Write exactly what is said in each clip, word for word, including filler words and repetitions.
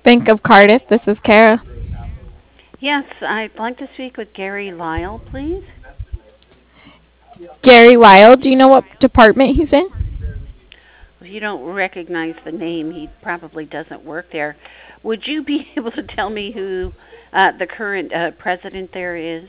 Bank of Cardiff. This is Kara. Yes, I'd like to speak with Gary Lyle, please. Gary Lyle. Do you know what department he's in? If you don't recognize the name, he probably doesn't work there. Would you be able to tell me who uh, the current uh, president there is?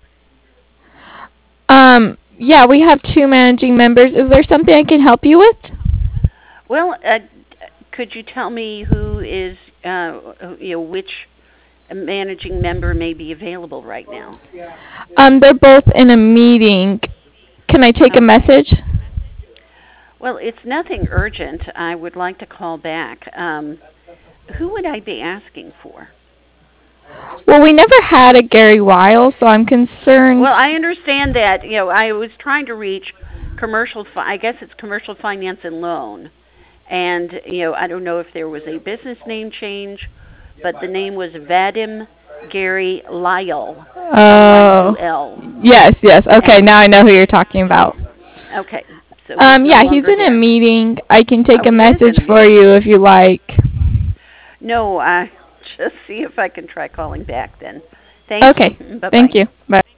Um, yeah, we have two managing members. Is there something I can help you with? Well, uh, could you tell me who is, uh, you know, which managing member may be available right now? Um, they're both in a meeting. Can I take a Okay. message? Well, it's nothing urgent. I would like to call back. Um, who would I be asking for? Well, we never had a Gary Lyle, so I'm concerned. Well, I understand that. You know, I was trying to reach commercial. Fi- I guess it's commercial finance and loan, and you know, I don't know if there was a business name change, but the name was Vadim Gary Lyle, L Y Oh, U L. yes, yes. Okay, And now I know who you're talking about. okay, so he's Um, no yeah, he's longer in a there. meeting. I can take Oh, a he is message in a for meeting. you if you like. No, I just see if I can try calling back then. Thank you. Okay, Bye thank bye. you. Bye.